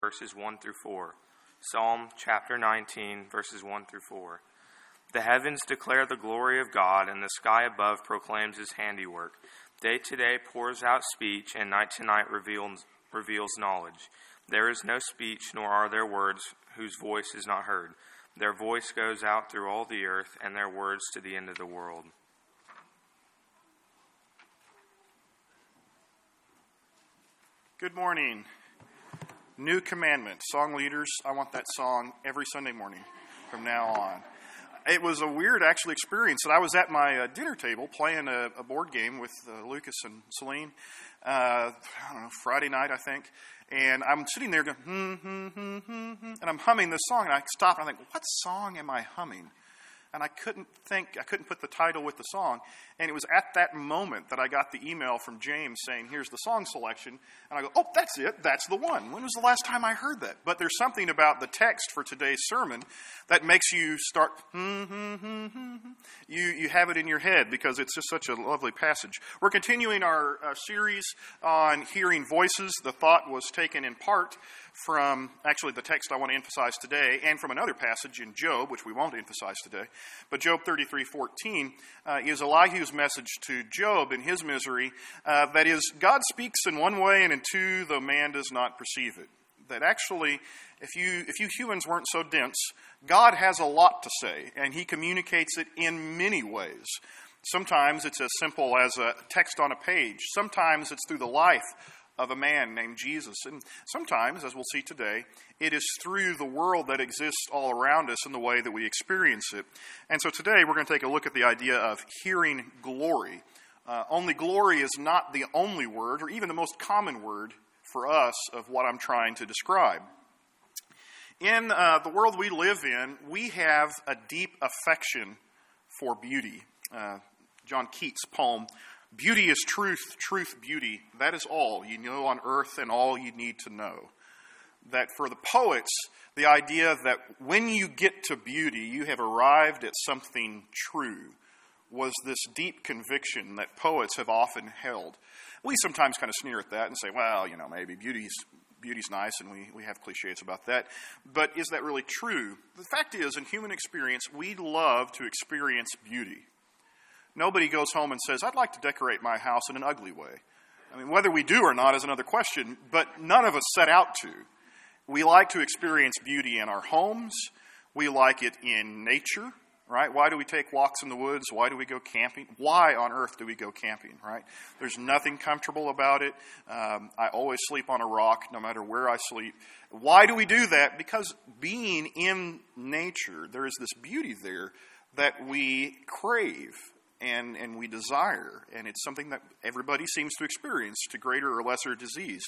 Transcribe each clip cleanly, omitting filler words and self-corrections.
verses 1 through 4. Psalm chapter 19, verses 1 through 4. The heavens declare the glory of God, and the sky above proclaims his handiwork. Day to day pours out speech, and night to night reveals knowledge. There is no speech, nor are there words whose voice is not heard. Their voice goes out through all the earth, and their words to the end of the world. Good morning. New commandment. Song leaders, I want that song every Sunday morning from now on. It was a weird, actually, experience. I was at my dinner table playing a board game with Lucas and Celine, Friday night, I think. And I'm sitting there going, and I'm humming this song. And I stop and I think, what song am I humming? And I couldn't put the title with the song. And it was at that moment that I got the email from James saying, here's the song selection. And I go, oh, that's it. That's the one. When was the last time I heard that? But there's something about the text for today's sermon that makes you start, You have it in your head because it's just such a lovely passage. We're continuing our series on hearing voices. The thought was taken in part from actually the text I want to emphasize today and from another passage in Job, which we won't emphasize today. But Job 33:14 is Elihu's message to Job in his misery. That is, God speaks in one way and in two, though man does not perceive it. That actually, if you humans weren't so dense, God has a lot to say, and he communicates it in many ways. Sometimes it's as simple as a text on a page. Sometimes it's through the life of a man named Jesus. And sometimes, as we'll see today, it is through the world that exists all around us in the way that we experience it. And so today we're going to take a look at the idea of hearing glory. Only glory is not the only word, or even the most common word for us of what I'm trying to describe. In the world we live in, we have a deep affection for beauty. John Keats' poem, "Beauty is truth, truth beauty, that is all you know on earth and all you need to know." That for the poets, the idea that when you get to beauty, you have arrived at something true, was this deep conviction that poets have often held. We sometimes kind of sneer at that and say, well, maybe beauty's nice, and we have cliches about that. But is that really true? The fact is, in human experience, we love to experience beauty. Nobody goes home and says, I'd like to decorate my house in an ugly way. I mean, whether we do or not is another question, but none of us set out to. We like to experience beauty in our homes. We like it in nature, right? Why do we take walks in the woods? Why do we go camping? Why on earth do we go camping, right? There's nothing comfortable about it. I always sleep on a rock, no matter where I sleep. Why do we do that? Because being in nature, there is this beauty there that we crave. And we desire, and it's something that everybody seems to experience to greater or lesser degrees,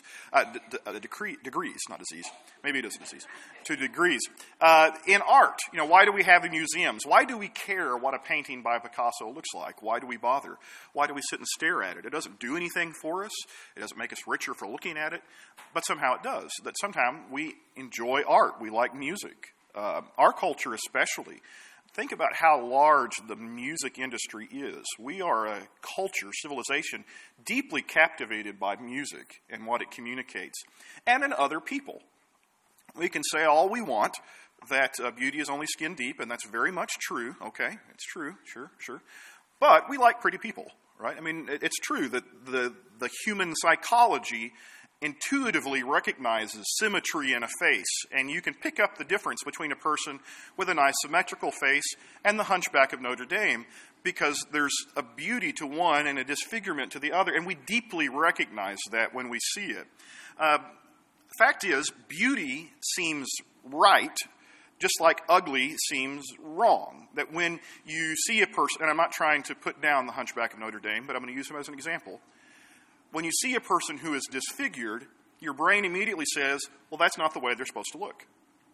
not disease. Maybe it is a disease. To degrees. In art, why do we have museums? Why do we care what a painting by Picasso looks like? Why do we bother? Why do we sit and stare at it? It doesn't do anything for us. It doesn't make us richer for looking at it, but somehow it does. That sometimes we enjoy art. We like music. Our culture especially. Think about how large the music industry is. We are a culture, civilization, deeply captivated by music and what it communicates, and in other people. We can say all we want, that beauty is only skin deep, and that's very much true. Okay, it's true, sure. But we like pretty people, right? I mean, it's true that the human psychology intuitively recognizes symmetry in a face, and you can pick up the difference between a person with a nice symmetrical face and the Hunchback of Notre Dame, because there's a beauty to one and a disfigurement to the other, and we deeply recognize that when we see it. Fact is, beauty seems right, just like ugly seems wrong. That when you see a person, and I'm not trying to put down the Hunchback of Notre Dame, but I'm going to use him as an example. When you see a person who is disfigured, your brain immediately says, well, that's not the way they're supposed to look.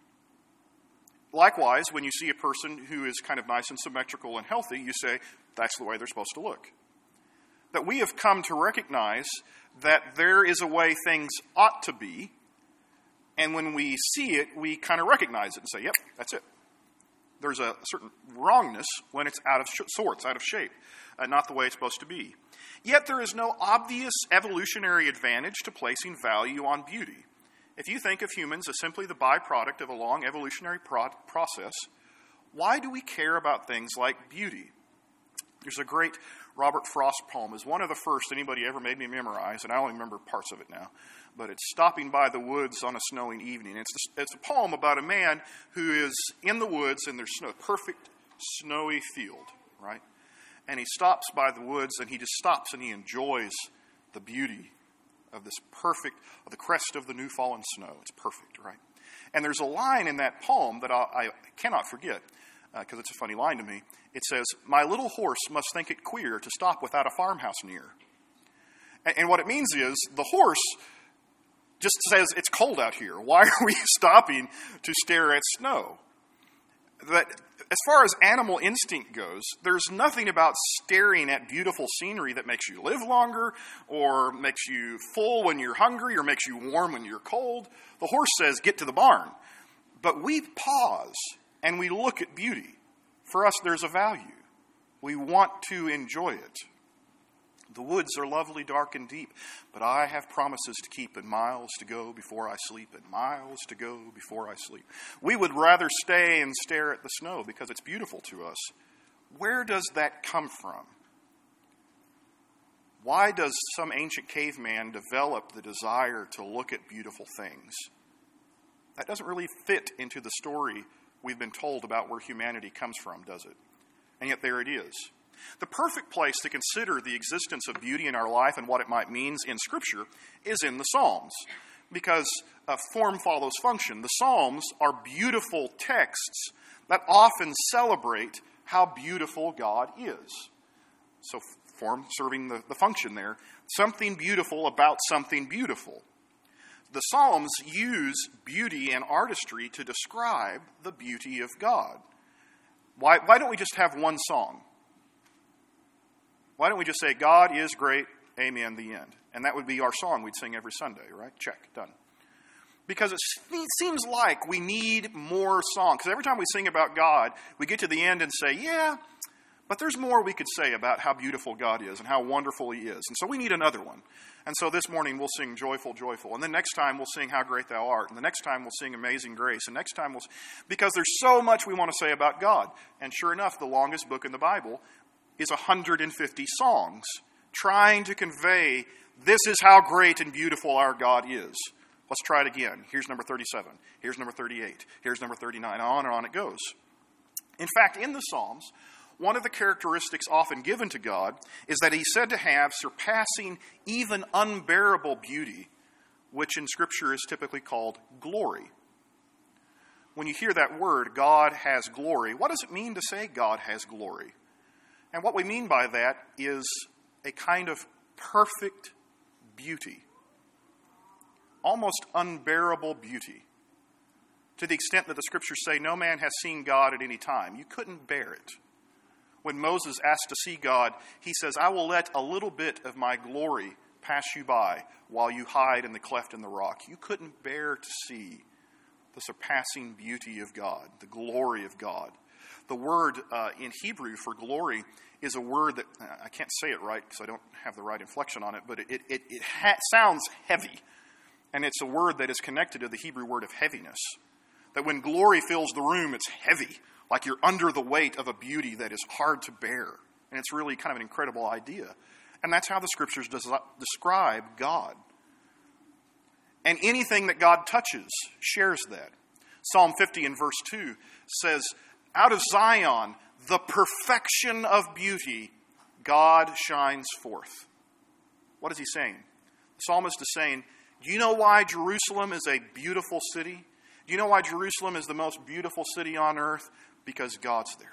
Likewise, when you see a person who is kind of nice and symmetrical and healthy, you say, that's the way they're supposed to look. That we have come to recognize that there is a way things ought to be, and when we see it, we kind of recognize it and say, yep, that's it. There's a certain wrongness when it's out of sorts, out of shape, not the way it's supposed to be. Yet there is no obvious evolutionary advantage to placing value on beauty. if you think of humans as simply the byproduct of a long evolutionary process, why do we care about things like beauty? There's a great Robert Frost poem. It's one of the first anybody ever made me memorize, and I only remember parts of it now. But it's Stopping by the Woods on a Snowing Evening. It's a poem about a man who is in the woods, and there's snow, perfect snowy field, right? And he stops by the woods, and he just stops and he enjoys the beauty of this perfect, of the crest of the new fallen snow. It's perfect, right? And there's a line in that poem that I cannot forget, because it's a funny line to me. It says, "My little horse must think it queer to stop without a farmhouse near." And what it means is, the horse just says, it's cold out here. Why are we stopping to stare at snow? That, as far as animal instinct goes, there's nothing about staring at beautiful scenery that makes you live longer, or makes you full when you're hungry, or makes you warm when you're cold. The horse says, get to the barn. But we pause and we look at beauty. For us, there's a value. We want to enjoy it. The woods are lovely, dark, and deep, but I have promises to keep and miles to go before I sleep, and miles to go before I sleep. We would rather stay and stare at the snow because it's beautiful to us. Where does that come from? Why does some ancient caveman develop the desire to look at beautiful things? That doesn't really fit into the story we've been told about where humanity comes from, does it? And yet there it is. The perfect place to consider the existence of beauty in our life and what it might mean in Scripture is in the Psalms, because form follows function. The Psalms are beautiful texts that often celebrate how beautiful God is. So form serving the function there. Something beautiful about something beautiful. The Psalms use beauty and artistry to describe the beauty of God. Why don't we just have one song? Why don't we just say, God is great, amen, the end? And that would be our song we'd sing every Sunday, right? Check, done. Because it seems like we need more song. Because every time we sing about God, we get to the end and say, yeah, but there's more we could say about how beautiful God is and how wonderful He is. And so we need another one. And so this morning we'll sing Joyful, Joyful. And then next time we'll sing How Great Thou Art. And the next time we'll sing Amazing Grace. And next time because there's so much we want to say about God. And sure enough, the longest book in the Bible is 150 songs trying to convey this is how great and beautiful our God is. Let's try it again. Here's number 37. Here's number 38. Here's number 39. On and on it goes. In fact, in the Psalms, one of the characteristics often given to God is that He's said to have surpassing, even unbearable beauty, which in Scripture is typically called glory. When you hear that word, God has glory, what does it mean to say God has glory? And what we mean by that is a kind of perfect beauty, almost unbearable beauty, to the extent that the Scriptures say no man has seen God at any time. You couldn't bear it. When Moses asked to see God, he says, I will let a little bit of my glory pass you by while you hide in the cleft in the rock. You couldn't bear to see the surpassing beauty of God, the glory of God. The word in Hebrew for glory is a word that, I can't say it right because I don't have the right inflection on it, but it sounds heavy. And it's a word that is connected to the Hebrew word of heaviness. That when glory fills the room, it's heavy, like you're under the weight of a beauty that is hard to bear. And it's really kind of an incredible idea. And that's how the Scriptures describe God. And anything that God touches shares that. Psalm 50 in verse 2 says, out of Zion, the perfection of beauty, God shines forth. What is he saying? The psalmist is saying, do you know why Jerusalem is a beautiful city? Do you know why Jerusalem is the most beautiful city on earth? Because God's there.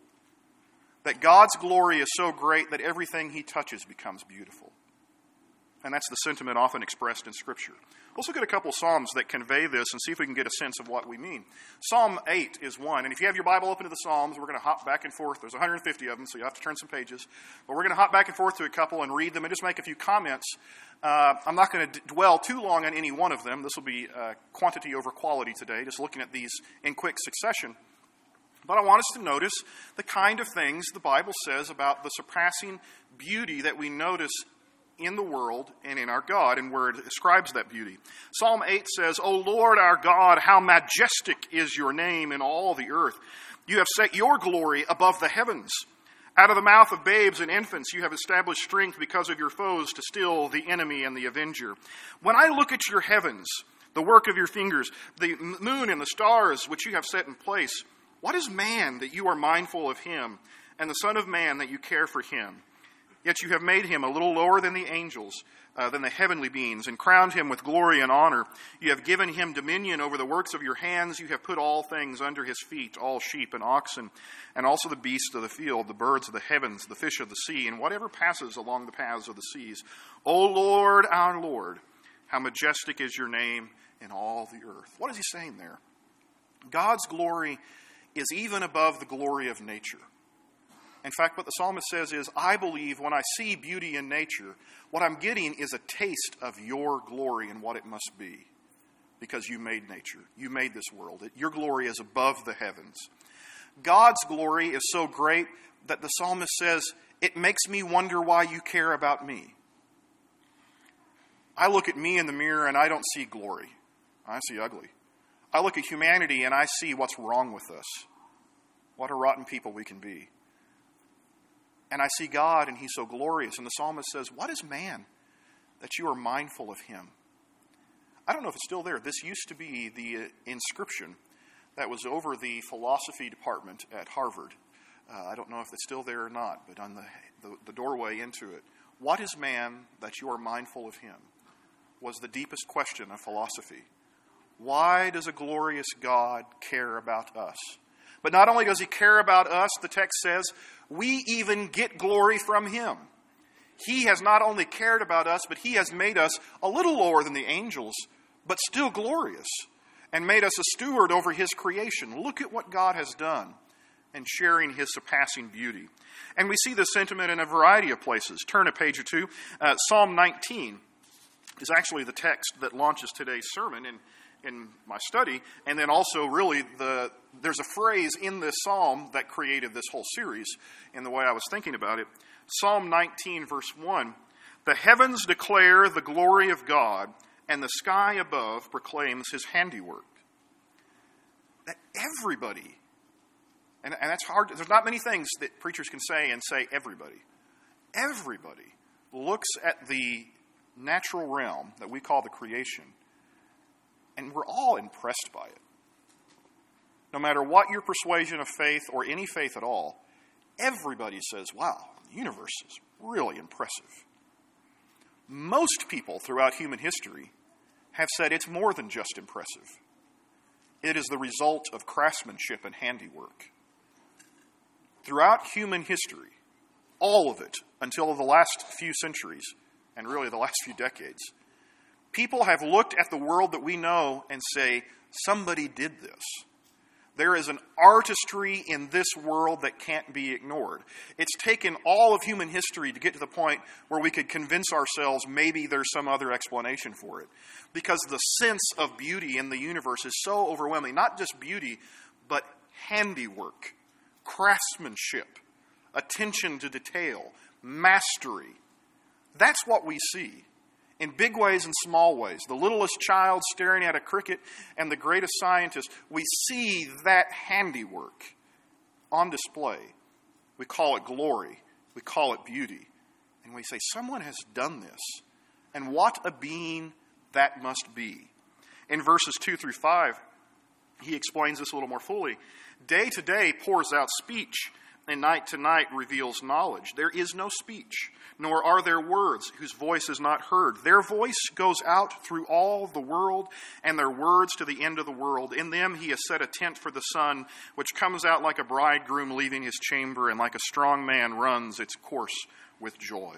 That God's glory is so great that everything He touches becomes beautiful. And that's the sentiment often expressed in Scripture. Let's look at a couple Psalms that convey this and see if we can get a sense of what we mean. Psalm 8 is one. And if you have your Bible open to the Psalms, we're going to hop back and forth. There's 150 of them, so you have to turn some pages. But we're going to hop back and forth to a couple and read them and just make a few comments. I'm not going to dwell too long on any one of them. This will be quantity over quality today, just looking at these in quick succession. But I want us to notice the kind of things the Bible says about the surpassing beauty that we notice in the world and in our God, and where it ascribes that beauty. Psalm 8 says, O Lord our God, how majestic is your name in all the earth. You have set your glory above the heavens. Out of the mouth of babes and infants you have established strength because of your foes to still the enemy and the avenger. When I look at your heavens, the work of your fingers, the moon and the stars which you have set in place, what is man that you are mindful of him, and the Son of Man that you care for him? Yet you have made him a little lower than the angels, than the heavenly beings, and crowned him with glory and honor. You have given him dominion over the works of your hands. You have put all things under his feet, all sheep and oxen, and also the beasts of the field, the birds of the heavens, the fish of the sea, and whatever passes along the paths of the seas. O Lord, our Lord, how majestic is your name in all the earth. What is he saying there? God's glory is even above the glory of nature. In fact, what the psalmist says is, I believe when I see beauty in nature, what I'm getting is a taste of your glory and what it must be. Because you made nature. You made this world. Your glory is above the heavens. God's glory is so great that the psalmist says, it makes me wonder why you care about me. I look at me in the mirror and I don't see glory. I see ugly. I look at humanity and I see what's wrong with us. What a rotten people we can be. And I see God, and he's so glorious. And the psalmist says, what is man that you are mindful of him? I don't know if it's still there. This used to be the inscription that was over the philosophy department at Harvard. I don't know if it's still there or not, but on the doorway into it, what is man that you are mindful of him? Was the deepest question of philosophy. Why does a glorious God care about us? But not only does he care about us, the text says, we even get glory from him. He has not only cared about us, but he has made us a little lower than the angels, but still glorious, and made us a steward over his creation. Look at what God has done and sharing his surpassing beauty. And we see this sentiment in a variety of places. Turn a page or two. Psalm 19 is actually the text that launches today's sermon in my study, and then also really there's a phrase in this psalm that created this whole series in the way I was thinking about it. Psalm 19, verse 1, the heavens declare the glory of God, and the sky above proclaims his handiwork. That everybody, and that's hard, there's not many things that preachers can say and say everybody. Everybody looks at the natural realm that we call the creation, and we're all impressed by it. No matter what your persuasion of faith or any faith at all, everybody says, wow, the universe is really impressive. Most people throughout human history have said it's more than just impressive. It is the result of craftsmanship and handiwork. Throughout human history, all of it, until the last few centuries, and really the last few decades, people have looked at the world that we know and say, somebody did this. There is an artistry in this world that can't be ignored. It's taken all of human history to get to the point where we could convince ourselves maybe there's some other explanation for it. Because the sense of beauty in the universe is so overwhelming. Not just beauty, but handiwork, craftsmanship, attention to detail, mastery. That's what we see. In big ways and small ways. The littlest child staring at a cricket and the greatest scientist, we see that handiwork on display. We call it glory. We call it beauty. And we say, someone has done this. And what a being that must be. In verses 2 through 5, he explains this a little more fully. Day to day pours out speech, and night to night reveals knowledge. There is no speech, nor are there words whose voice is not heard. Their voice goes out through all the world, and their words to the end of the world. In them he has set a tent for the sun, which comes out like a bridegroom leaving his chamber, and like a strong man runs its course with joy.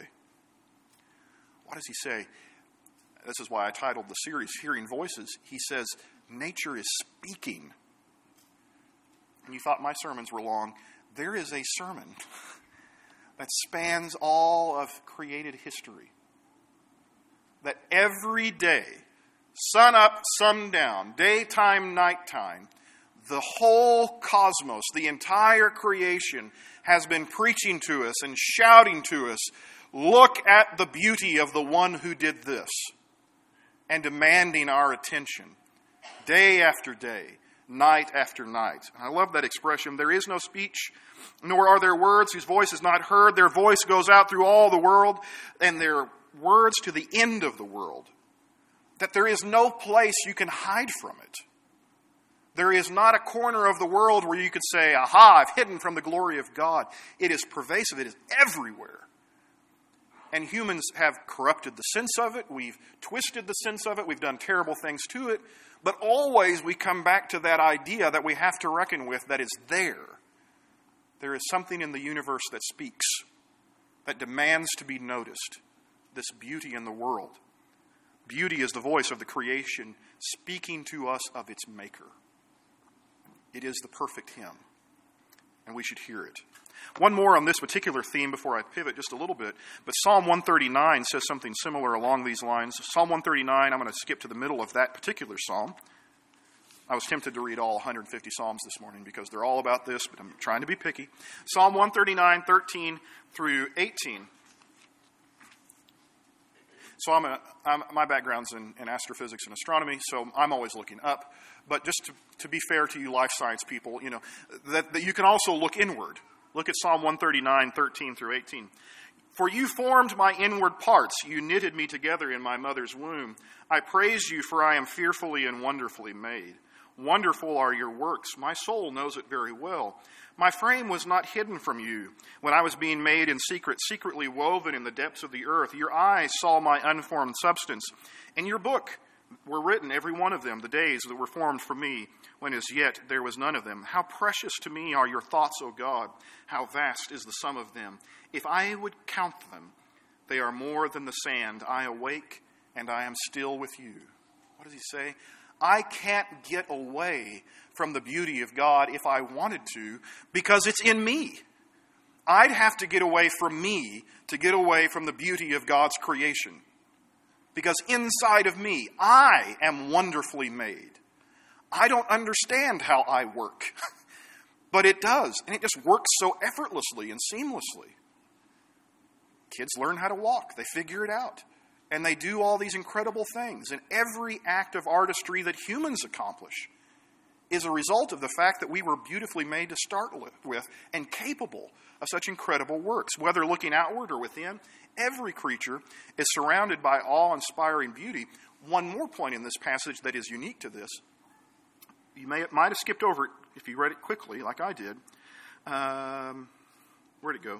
What does he say? This is why I titled the series, Hearing Voices. He says, nature is speaking. And you thought my sermons were long. There is a sermon that spans all of created history. That every day, sun up, sun down, daytime, nighttime, the whole cosmos, the entire creation has been preaching to us and shouting to us Look at the beauty of the one who did this, and demanding our attention day after day, night after night. I love that expression. There is no speech, nor are there words whose voice is not heard. Their voice goes out through all the world, and their words to the end of the world. That there is no place you can hide from it. There is not a corner of the world where you could say, aha, I've hidden from the glory of God. It is pervasive. It is everywhere. And humans have corrupted the sense of it. We've twisted the sense of it. We've done terrible things to it. But always we come back to that idea that we have to reckon with that is there. There is something in the universe that speaks, that demands to be noticed. This beauty in the world. Beauty is the voice of the creation speaking to us of its maker. It is the perfect hymn, and we should hear it. One more on this particular theme before I pivot just a little bit, but Psalm 139 says something similar along these lines. Psalm 139, I'm going to skip to the middle of that particular psalm. I was tempted to read all 150 psalms this morning because they're all about this, but I'm trying to be picky. Psalm 139, 13 through 18. So my background's in astrophysics and astronomy, so I'm always looking up. But just to be fair to you life science people, that you can also look inward. Look at Psalm 139, 13 through 18. For you formed my inward parts. You knitted me together in my mother's womb. I praise you, for I am fearfully and wonderfully made. Wonderful are your works. My soul knows it very well. My frame was not hidden from you when I was being made in secret, secretly woven in the depths of the earth. Your eyes saw my unformed substance. In your book were written, every one of them, the days that were formed for me, when as yet there was none of them. How precious to me are your thoughts, O God. How vast is the sum of them. If I would count them, they are more than the sand. I awake, and I am still with you. What does he say? I can't get away from the beauty of God if I wanted to, because it's in me. I'd have to get away from me to get away from the beauty of God's creation. Because inside of me, I am wonderfully made. I don't understand how I work, but it does. And it just works so effortlessly and seamlessly. Kids learn how to walk. They figure it out. And they do all these incredible things. And every act of artistry that humans accomplish is a result of the fact that we were beautifully made to start with and capable of such incredible works. Whether looking outward or within, every creature is surrounded by awe-inspiring beauty. One more point in this passage that is unique to this. You might have skipped over it if you read it quickly, like I did. Where'd it go?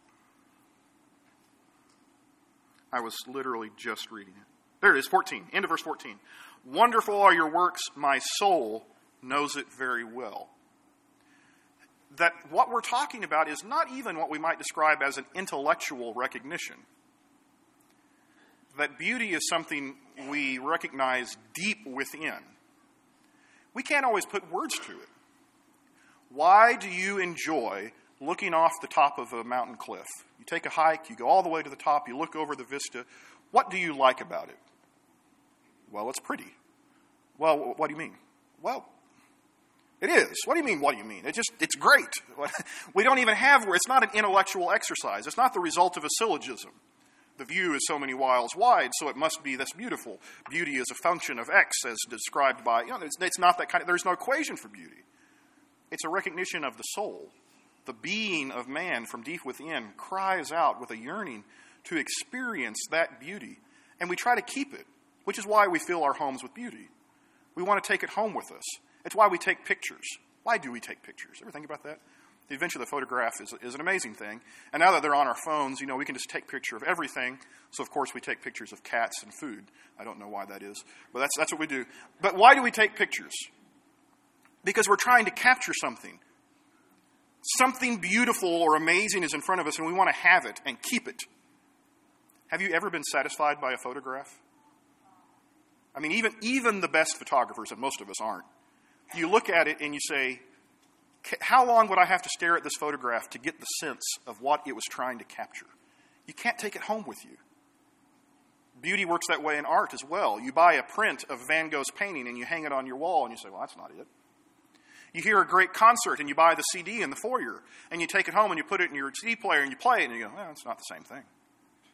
I was literally just reading it. There it is, 14. End of verse 14. Wonderful are your works, my soul knows it very well. That what we're talking about is not even what we might describe as an intellectual recognition. That beauty is something we recognize deep within. We can't always put words to it. Why do you enjoy looking off the top of a mountain cliff? You take a hike, you go all the way to the top, you look over the vista. What do you like about it? Well, it's pretty. Well, what do you mean? Well, it is. What do you mean, what do you mean? It's great. We don't even have, it's not an intellectual exercise. It's not the result of a syllogism. The view is so many miles wide, so it must be this beautiful. Beauty is a function of X as described by, it's not that kind of, there's no equation for beauty. It's a recognition of the soul. The being of man from deep within cries out with a yearning to experience that beauty. And we try to keep it, which is why we fill our homes with beauty. We want to take it home with us. It's why we take pictures. Why do we take pictures? Ever think about that? The invention of the photograph is an amazing thing. And now that they're on our phones, we can just take picture of everything. So, of course, we take pictures of cats and food. I don't know why that is, but that's what we do. But why do we take pictures? Because we're trying to capture something. Something beautiful or amazing is in front of us, and we want to have it and keep it. Have you ever been satisfied by a photograph? I mean, even the best photographers, and most of us aren't, you look at it and you say, how long would I have to stare at this photograph to get the sense of what it was trying to capture? You can't take it home with you. Beauty works that way in art as well. You buy a print of Van Gogh's painting and you hang it on your wall and you say, well, that's not it. You hear a great concert and you buy the CD in the foyer and you take it home and you put it in your CD player and you play it and you go, well, it's not the same thing.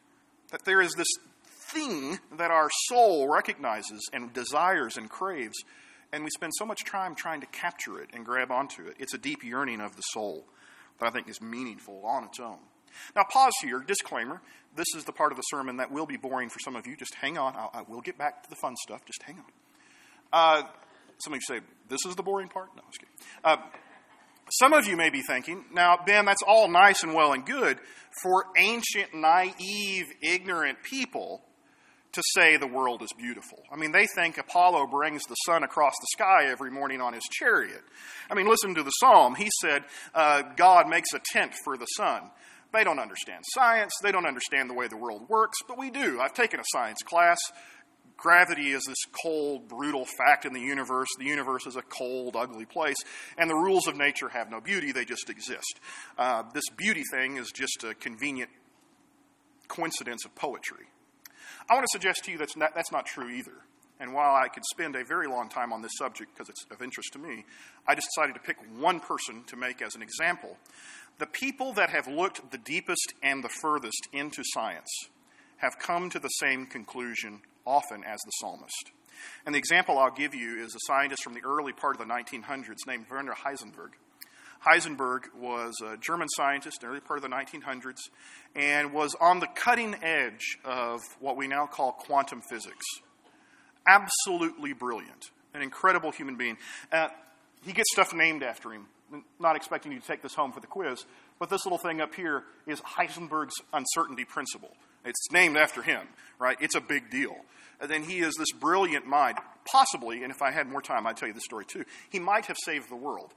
that there is this thing that our soul recognizes and desires and craves, and we spend so much time trying to capture it and grab onto it. It's a deep yearning of the soul that I think is meaningful on its own. Now, pause here. Disclaimer. This is the part of the sermon that will be boring for some of you. Just hang on. I will get back to the fun stuff. Just hang on. Some of you say, this is the boring part? No, I was kidding. Some of you may be thinking, now, Ben, that's all nice and well and good for ancient, naive, ignorant people to say the world is beautiful. I mean, they think Apollo brings the sun across the sky every morning on his chariot. I mean, listen to the psalm. He said, God makes a tent for the sun. They don't understand science. They don't understand the way the world works, but we do. I've taken a science class. Gravity is this cold, brutal fact in the universe. The universe is a cold, ugly place, and the rules of nature have no beauty. They just exist. This beauty thing is just a convenient coincidence of poetry. I want to suggest to you that's not true either. And while I could spend a very long time on this subject because it's of interest to me, I just decided to pick one person to make as an example. The people that have looked the deepest and the furthest into science have come to the same conclusion often as the psalmist. And the example I'll give you is a scientist from the early part of the 1900s named Werner Heisenberg. Heisenberg was a German scientist in the early part of the 1900s and was on the cutting edge of what we now call quantum physics. Absolutely brilliant. An incredible human being. He gets stuff named after him. Not expecting you to take this home for the quiz, but this little thing up here is Heisenberg's uncertainty principle. It's named after him, right? It's a big deal. And then he is this brilliant mind, possibly, and if I had more time, I'd tell you the story too. He might have saved the world.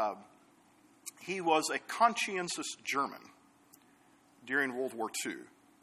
He was a conscientious German during World War II.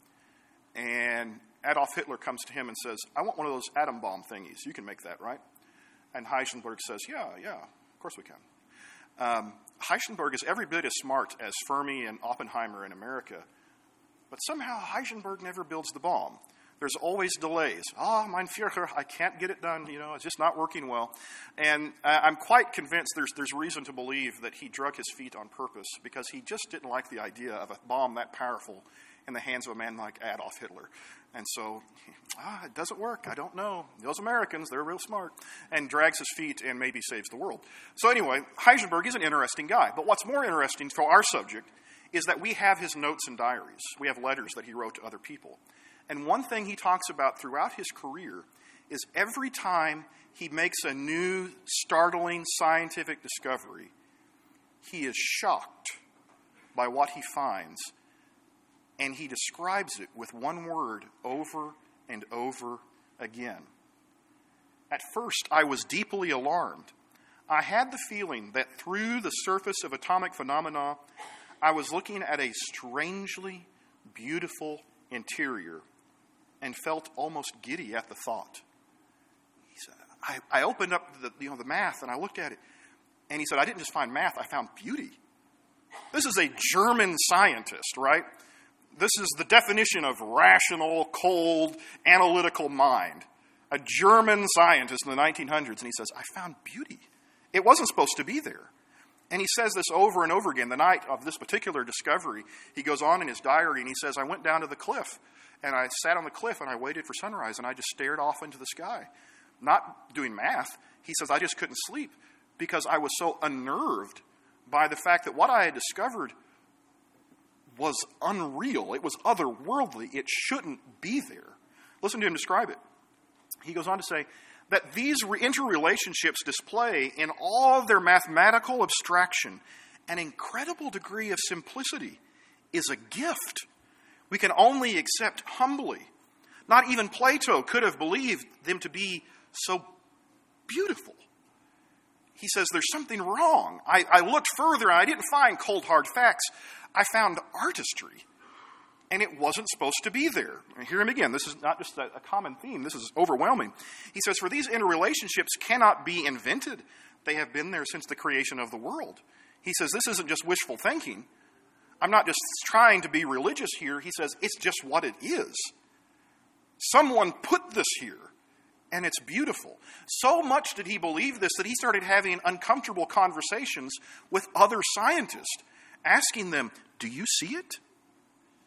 And Adolf Hitler comes to him and says, I want one of those atom bomb thingies. You can make that, right? And Heisenberg says, yeah, of course we can. Heisenberg is every bit as smart as Fermi and Oppenheimer in America, but somehow Heisenberg never builds the bomb. There's always delays. Mein Führer, I can't get it done. It's just not working well. And I'm quite convinced there's reason to believe that he drug his feet on purpose because he just didn't like the idea of a bomb that powerful in the hands of a man like Adolf Hitler. And so, it doesn't work. I don't know. Those Americans, they're real smart. And drags his feet and maybe saves the world. So anyway, Heisenberg is an interesting guy. But what's more interesting for our subject is that we have his notes and diaries. We have letters that he wrote to other people. And one thing he talks about throughout his career is every time he makes a new, startling scientific discovery, he is shocked by what he finds. And he describes it with one word over and over again. At first, I was deeply alarmed. I had the feeling that through the surface of atomic phenomena, I was looking at a strangely beautiful interior and felt almost giddy at the thought. He said, I opened up the math and I looked at it. And he said, I didn't just find math, I found beauty. This is a German scientist, right? This is the definition of rational, cold, analytical mind. A German scientist in the 1900s, and he says, I found beauty. It wasn't supposed to be there. And he says this over and over again. The night of this particular discovery, he goes on in his diary, and he says, I went down to the cliff, and I sat on the cliff, and I waited for sunrise, and I just stared off into the sky. Not doing math. He says, I just couldn't sleep because I was so unnerved by the fact that what I had discovered was unreal. It was otherworldly. It shouldn't be there. Listen to him describe it. He goes on to say that these interrelationships display in all of their mathematical abstraction an incredible degree of simplicity is a gift we can only accept humbly. Not even Plato could have believed them to be so beautiful. He says there's something wrong. I looked further and I didn't find cold, hard facts. I found artistry, and it wasn't supposed to be there. And hear him again. This is not just a common theme. This is overwhelming. He says, for these interrelationships cannot be invented. They have been there since the creation of the world. He says, this isn't just wishful thinking. I'm not just trying to be religious here. He says, it's just what it is. Someone put this here, and it's beautiful. So much did he believe this that he started having uncomfortable conversations with other scientists, asking them, do you see it?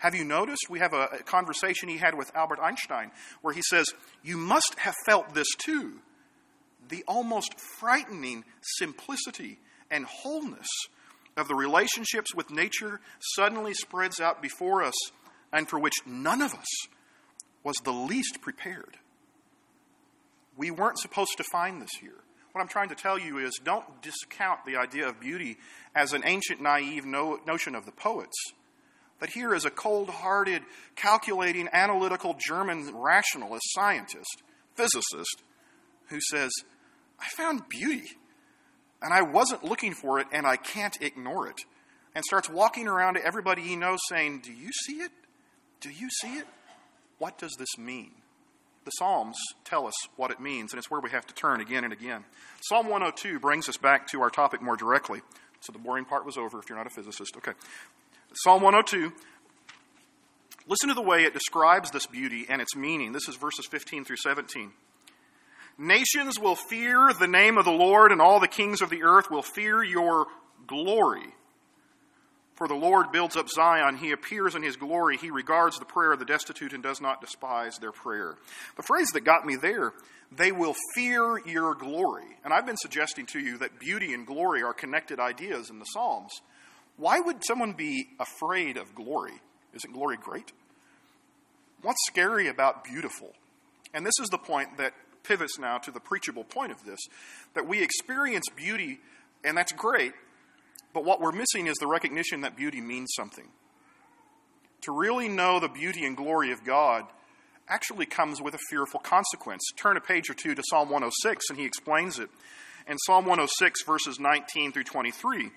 Have you noticed? We have a conversation he had with Albert Einstein where he says, "You must have felt this too. The almost frightening simplicity and wholeness of the relationships with nature suddenly spreads out before us, and for which none of us was the least prepared." We weren't supposed to find this here. What I'm trying to tell you is, don't discount the idea of beauty as an ancient, naive notion of the poets. But here is a cold-hearted, calculating, analytical German rationalist, scientist, physicist, who says, "I found beauty, and I wasn't looking for it, and I can't ignore it," and starts walking around to everybody he knows saying, "Do you see it? Do you see it? What does this mean?" The Psalms tell us what it means, and it's where we have to turn again and again. Psalm 102 brings us back to our topic more directly. So the boring part was over if you're not a physicist. Okay. Psalm 102. Listen to the way it describes this beauty and its meaning. This is verses 15 through 17. "Nations will fear the name of the Lord, and all the kings of the earth will fear your glory. For the Lord builds up Zion. He appears in his glory. He regards the prayer of the destitute and does not despise their prayer." The phrase that got me there, "they will fear your glory." And I've been suggesting to you that beauty and glory are connected ideas in the Psalms. Why would someone be afraid of glory? Isn't glory great? What's scary about beautiful? And this is the point that pivots now to the preachable point of this, that we experience beauty, and that's great, but what we're missing is the recognition that beauty means something. To really know the beauty and glory of God actually comes with a fearful consequence. Turn a page or two to Psalm 106, and he explains it. In Psalm 106, verses 19 through 23,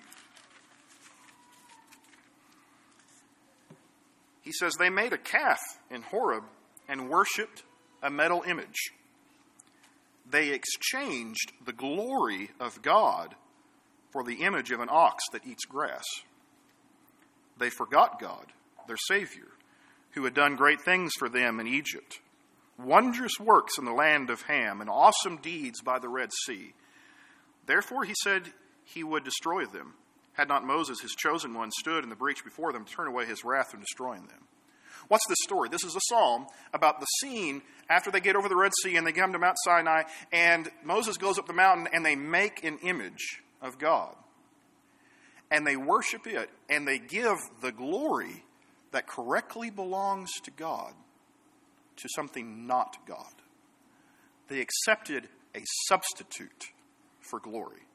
he says, "They made a calf in Horeb and worshipped a metal image. They exchanged the glory of God for the image of an ox that eats grass. They forgot God, their Savior, who had done great things for them in Egypt, wondrous works in the land of Ham, and awesome deeds by the Red Sea. Therefore he said he would destroy them, had not Moses, his chosen one, stood in the breach before them to turn away his wrath from destroying them." What's this story? This is a psalm about the scene after they get over the Red Sea and they come to Mount Sinai, and Moses goes up the mountain and they make an image of God. And they worship it, and they give the glory that correctly belongs to God to something not God. They accepted a substitute for glory.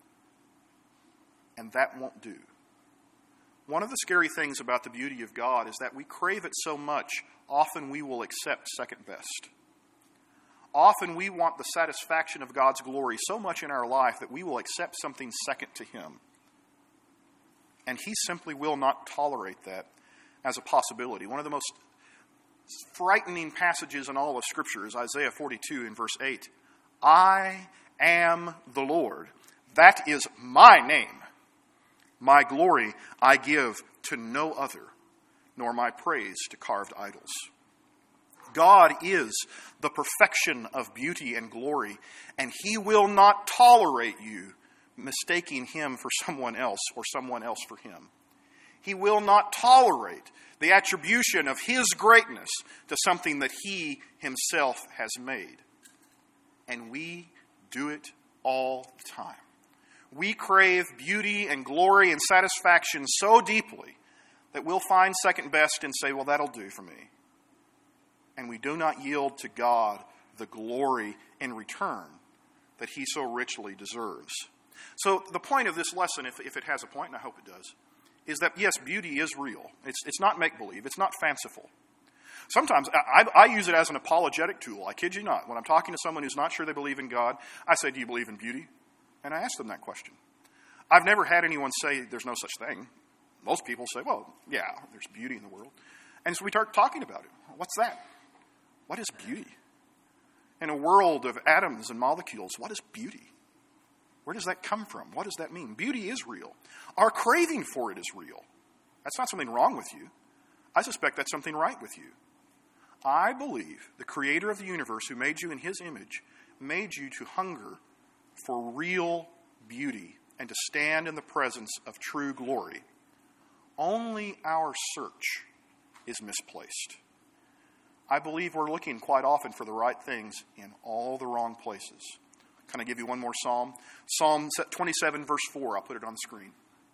And that won't do. One of the scary things about the beauty of God is that we crave it so much, often we will accept second best. Often we want the satisfaction of God's glory so much in our life that we will accept something second to him. And he simply will not tolerate that as a possibility. One of the most frightening passages in all of Scripture is Isaiah 42 in verse 8. "I am the Lord. That is my name. My glory I give to no other, nor my praise to carved idols." God is the perfection of beauty and glory, and he will not tolerate you mistaking him for someone else or someone else for him. He will not tolerate the attribution of his greatness to something that he himself has made. And we do it all the time. We crave beauty and glory and satisfaction so deeply that we'll find second best and say, "Well, that'll do for me." And we do not yield to God the glory in return that he so richly deserves. So the point of this lesson, if it has a point, and I hope it does, is that, yes, beauty is real. It's not make-believe. It's not fanciful. Sometimes I use it as an apologetic tool. I kid you not. When I'm talking to someone who's not sure they believe in God, I say, "Do you believe in beauty?" And I ask them that question. I've never had anyone say there's no such thing. Most people say, "Well, yeah, there's beauty in the world." And so we start talking about it. What's that? What is beauty? In a world of atoms and molecules, what is beauty? Where does that come from? What does that mean? Beauty is real. Our craving for it is real. That's not something wrong with you. I suspect that's something right with you. I believe the creator of the universe, who made you in his image, made you to hunger for real beauty and to stand in the presence of true glory. Only our search is misplaced. I believe we're looking quite often for the right things in all the wrong places. Can I give you one more psalm? Psalm 27, verse 4. I'll put it on the screen.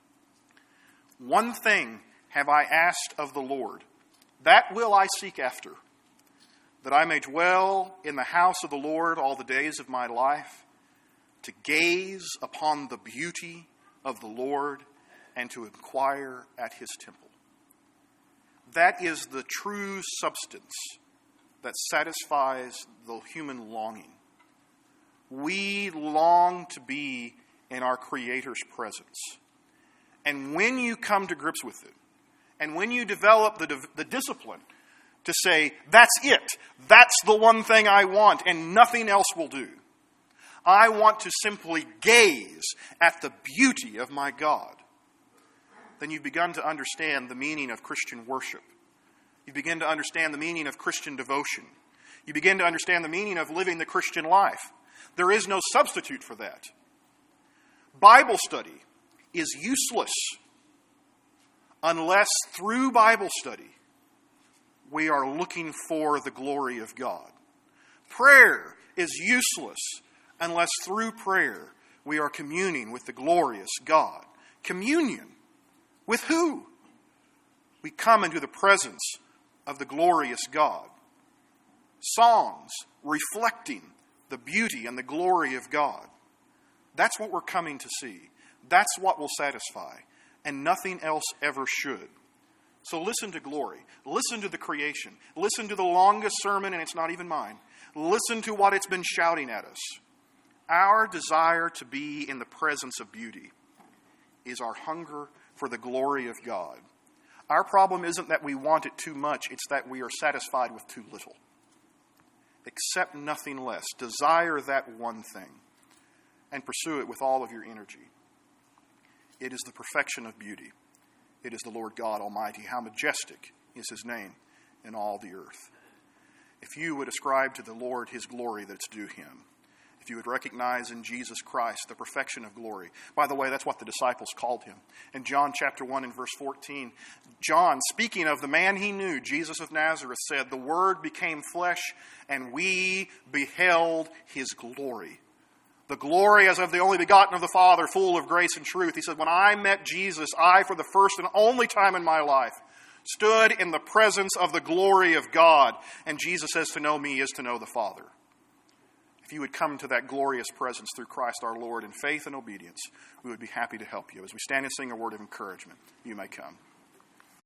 One thing have I asked of the Lord, that will I seek after, that I may dwell in the house of the Lord all the days of my life, to gaze upon the beauty of the Lord and to inquire at his temple. That is the true substance that satisfies the human longing. We long to be in our Creator's presence. And when you come to grips with it, and when you develop the discipline to say, that's it, that's the one thing I want, and nothing else will do. I want to simply gaze at the beauty of my God. Then you've begun to understand the meaning of Christian worship. You begin to understand the meaning of Christian devotion. You begin to understand the meaning of living the Christian life. There is no substitute for that. Bible study is useless unless through Bible study we are looking for the glory of God. Prayer is useless unless through prayer we are communing with the glorious God. Communion with who? We come into the presence of the glorious God. Songs reflecting the beauty and the glory of God. That's what we're coming to see. That's what will satisfy. And nothing else ever should. So listen to glory. Listen to the creation. Listen to the longest sermon, and it's not even mine. Listen to what it's been shouting at us. Our desire to be in the presence of beauty is our hunger for the glory of God. Our problem isn't that we want it too much, it's that we are satisfied with too little. Accept nothing less. Desire that one thing and pursue it with all of your energy. It is the perfection of beauty. It is the Lord God Almighty. How majestic is his name in all the earth. If you would ascribe to the Lord his glory that's due him, if you would recognize in Jesus Christ the perfection of glory. By the way, that's what the disciples called him. In John chapter 1 and verse 14, John, speaking of the man he knew, Jesus of Nazareth, said, "The Word became flesh, and we beheld his glory. The glory as of the only begotten of the Father, full of grace and truth." He said, when I met Jesus, I, for the first and only time in my life, stood in the presence of the glory of God. And Jesus says, to know me is to know the Father. If you would come to that glorious presence through Christ our Lord in faith and obedience, we would be happy to help you. As we stand and sing a word of encouragement, you may come.